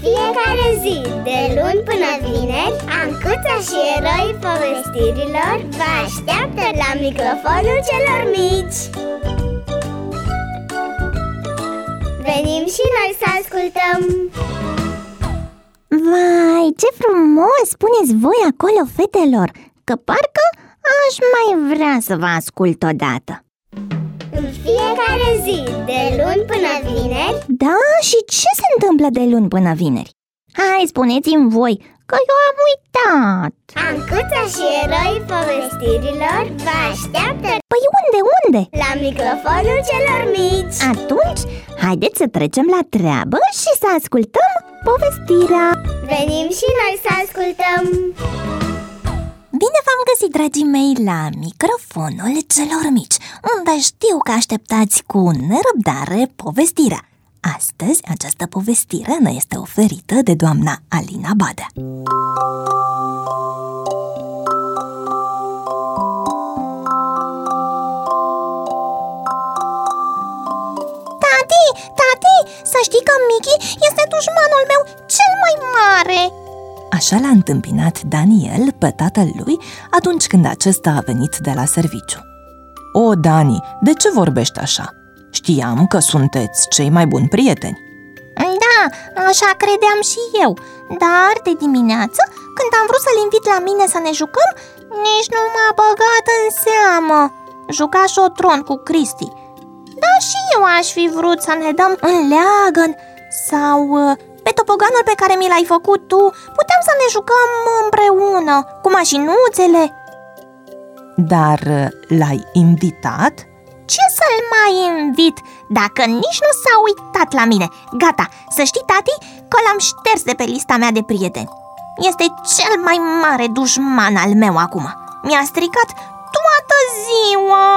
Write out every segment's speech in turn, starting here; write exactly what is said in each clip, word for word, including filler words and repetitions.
fiecare zi, de luni până vineri, Ancuța și eroii povestirilor vă așteaptă la microfonul celor mici. Venim și noi să ascultăm! Vai, ce frumos spuneți voi acolo, fetelor, că parcă aș mai vrea să vă ascult odată. În fiecare zi, de luni până vineri. Da? Și ce se întâmplă de luni până vineri? Hai, spuneți-mi voi, că eu am uitat. Ancuța și eroii povestirilor vă așteaptă. Păi unde, unde? La microfonul celor mici. Atunci, haideți să trecem la treabă și să ascultăm povestirea. Venim și noi să ascultăm. Bine v-am găsit, dragii mei, la microfonul celor mici, unde știu că așteptați cu nerăbdare povestirea. Astăzi, această povestire ne este oferită de doamna Alina Badea. Tati, tati, să știi că Mickey este dușmanul meu cel mai mare! Așa l-a întâmpinat Daniel pe tatăl lui atunci când acesta a venit de la serviciu. O, Dani, de ce vorbești așa? Știam că sunteți cei mai buni prieteni. Da, așa credeam și eu. Dar de dimineață, când am vrut să-l invit la mine să ne jucăm, nici nu m-a băgat în seamă. Juca șotron cu Cristi. Dar și eu aș fi vrut să ne dăm în leagăn. Sau pe topoganul pe care mi l-ai făcut tu, puteam să ne jucăm împreună, cu mașinuțele. Dar l-ai invitat? Ce să-l mai invit, dacă nici nu s-a uitat la mine? Gata, să știi, tati, că l-am șters de pe lista mea de prieteni. Este cel mai mare dușman al meu acum. Mi-a stricat toată ziua,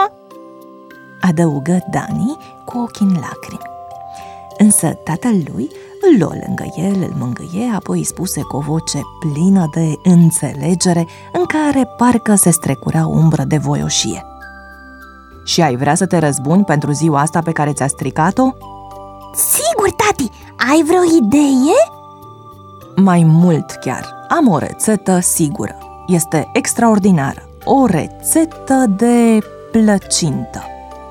adăugă Dani cu ochii în lacrimi. Însă tatăl lui îl luă lângă el, îl mângâie, apoi spuse cu o voce plină de înțelegere, în care parcă se strecura o umbră de voioșie: și ai vrea să te răzbuni pentru ziua asta pe care ți-a stricat-o? Sigur, tati! Ai vreo idee? Mai mult chiar, am o rețetă sigură. Este extraordinară. O rețetă de plăcintă.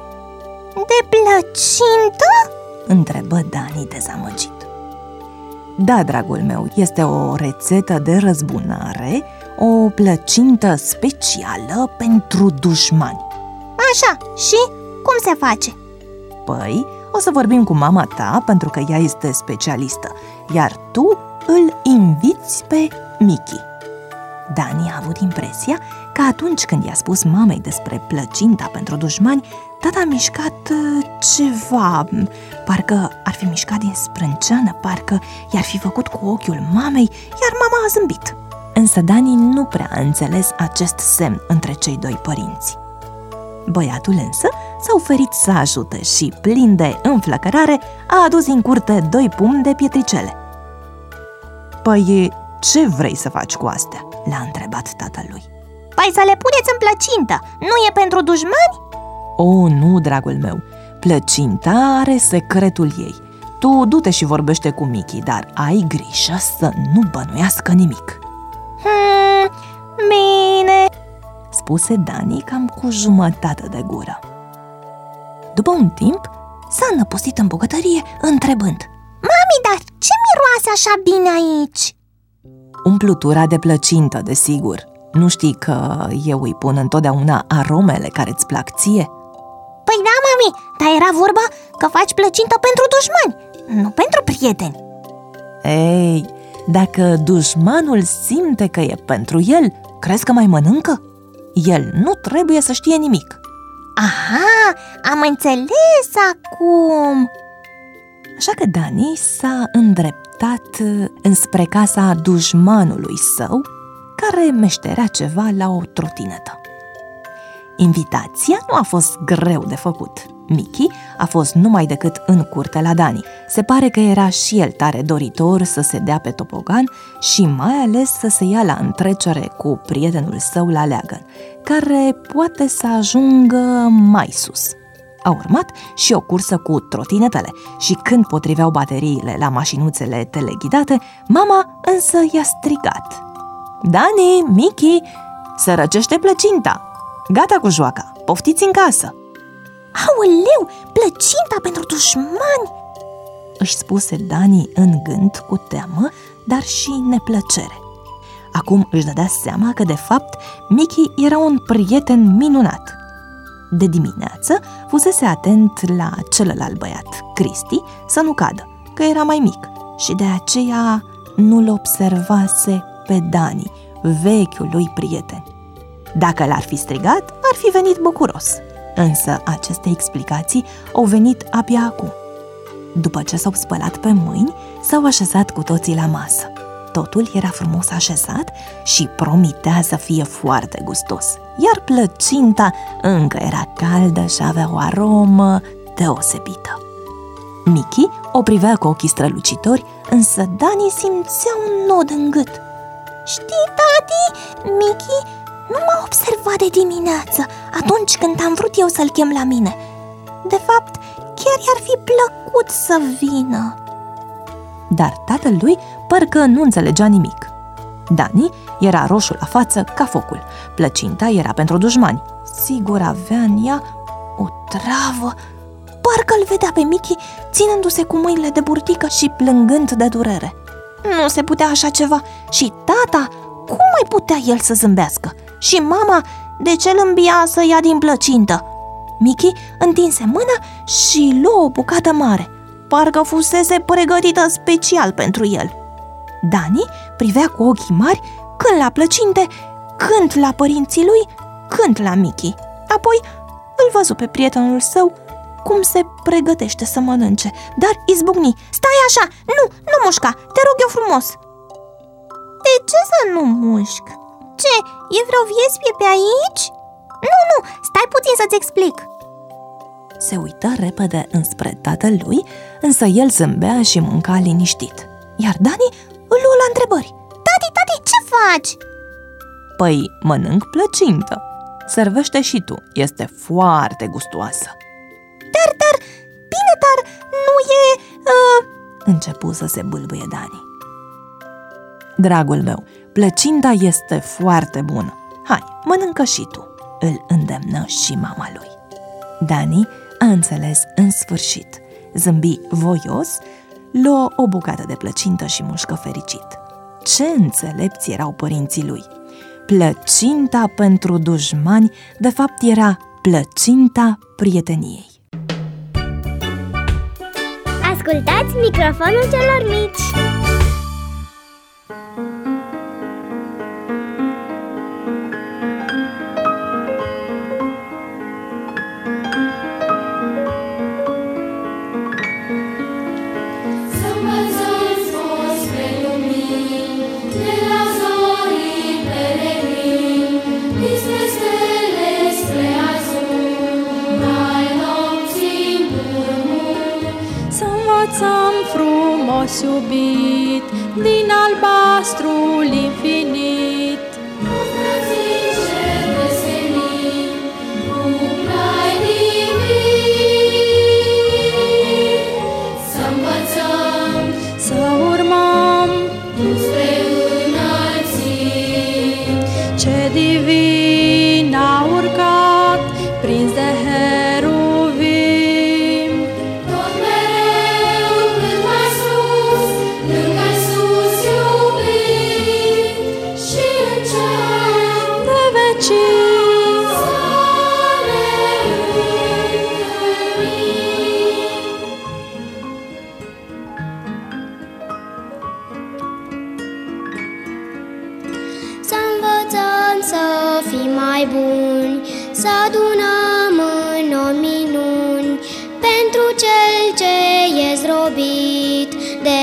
De plăcintă? Întrebă Dani dezamăgit. Da, dragul meu, este o rețetă de răzbunare, o plăcintă specială pentru dușmani. Așa, și cum se face? Păi, o să vorbim cu mama ta, pentru că ea este specialistă, iar tu îl inviți pe Mickey. Dani a avut impresia că atunci când i-a spus mamei despre plăcinta pentru dușmani, tata a mișcat ceva, parcă ar fi mișcat din sprânceană, parcă i-ar fi făcut cu ochiul mamei, iar mama a zâmbit. Însă Dani nu prea a înțeles acest semn între cei doi părinți. Băiatul însă s-a oferit să ajute și, plin de înflăcărare, a adus în curte doi pumni de pietricele. Păi, ce vrei să faci cu astea? L-a întrebat tatălui. Păi să le puneți în plăcintă, nu e pentru dușmani? O, nu, dragul meu, plăcinta are secretul ei. Tu du-te și vorbește cu Mickey, dar ai grijă să nu bănuiască nimic. Hmm, bine, spuse Dani cam cu jumătate de gură. După un timp, s-a înăpustit în bucătărie, întrebând: Mami, dar ce miroase așa bine aici? Umplutura de plăcintă, desigur. Nu știi că eu îi pun întotdeauna aromele care îți plac ție? Păi da, mami, dar era vorba că faci plăcintă pentru dușmani, nu pentru prieteni. Ei, dacă dușmanul simte că e pentru el, crezi că mai mănâncă? El nu trebuie să știe nimic. Aha, am înțeles acum. Așa că Dani s-a îndreptat înspre casa dușmanului său, care meșterea ceva la o trotinetă. Invitația nu a fost greu de făcut. Mickey a fost numai decât în curte la Dani. Se pare că era și el tare doritor să se dea pe topogan și mai ales să se ia la întrecere cu prietenul său la leagăn, care poate să ajungă mai sus. A urmat și o cursă cu trotinetele și când potriveau bateriile la mașinuțele teleghidate, mama însă i-a strigat: Dani, Mickey, se răcește plăcinta! Gata cu joaca, poftiți în casă! Aoleu, plăcinta pentru dușmani! Își spuse Dani în gând cu teamă, dar și neplăcere. Acum își dădea seama că, de fapt, Mickey era un prieten minunat. De dimineață fusese atent la celălalt băiat, Cristi, să nu cadă, că era mai mic și de aceea nu-l observase pe Dani, vechiul lui prieten. Dacă l-ar fi strigat, ar fi venit bucuros, însă aceste explicații au venit abia acum. După ce s-au spălat pe mâini, s-au așezat cu toții la masă. Totul era frumos așezat și promitea să fie foarte gustos, iar plăcinta încă era caldă și avea o aromă deosebită. Mickey o privea cu ochii strălucitori, însă Dani simțea un nod în gât. Știi, tati, Mickey nu m-a observat de dimineață, atunci când am vrut eu să-l chem la mine. De fapt, chiar i-ar fi plăcut să vină. Dar tatăl lui parcă nu înțelegea nimic. Dani era roșu la față ca focul. Plăcinta era pentru dușmani. Sigur avea în ea o travă. Parcă îl vedea pe Mickey ținându-se cu mâinile de burtică și plângând de durere. Nu se putea așa ceva. Și tata, cum mai putea el să zâmbească? Și mama, de ce îl îmbia să ia din plăcintă? Mickey întinse mâna și luă o bucată mare. Parcă fusese pregătită special pentru el. Dani privea cu ochii mari când la plăcinte, când la părinții lui, când la Mickey. Apoi îl văzu pe prietenul său cum se pregătește să mănânce, dar izbucni: Stai așa, nu, nu mușca, te rog eu frumos. De ce să nu mușc? Ce, e vreo viespie pe aici? Nu, nu, stai puțin să-ți explic. Se uită repede înspre tatăl lui, însă el zâmbea și mânca liniștit. Iar Dani îl luă la întrebări. Tati, tati, ce faci? Păi, mănânc plăcintă. Servește și tu, este foarte gustoasă. Dar, dar, bine, dar nu e... Uh... Începu să se bâlbâie Dani. Dragul meu, plăcinta este foarte bună. Hai, mănâncă și tu, îl îndemnă și mama lui. Dani a înțeles în sfârșit. Zâmbi voios, luă o bucată de plăcintă și mușcă fericit. Ce înțelepți erau părinții lui! Plăcinta pentru dușmani, de fapt, era plăcinta prieteniei. Ascultați microfonul celor mici! Frumos iubit din albastrul infinit, să învățăm, să urmăm spre înălțimi, ce divin a urcat prins de heruvim. Tot mereu cât mai sus, lângă sus iubit, și în cer de vecini să ne întâlnim. Să învățăm să fim mai buni, să adunăm în om minuni, pentru cel ce e zdrobit de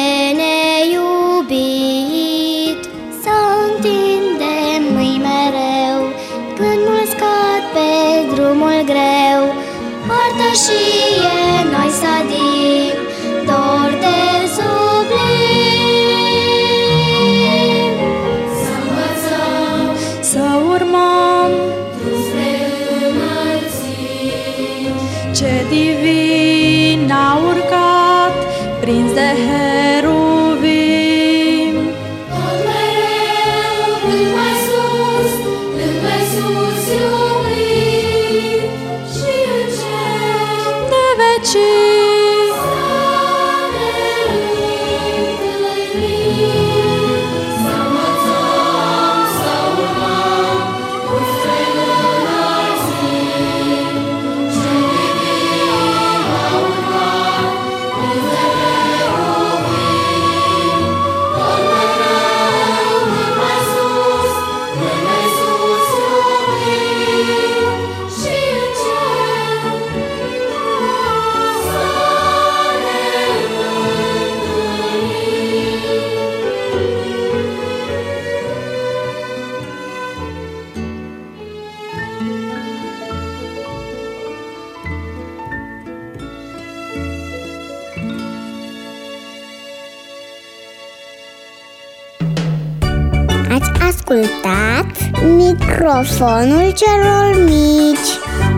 neiubit. Să întindem mâini mereu, când nu scad pe drumul greu, părtășie noi să dim, dor de sublim. Să învățăm, Să urmăm spre înălțimi, ce ascultat Microfonul celor mici.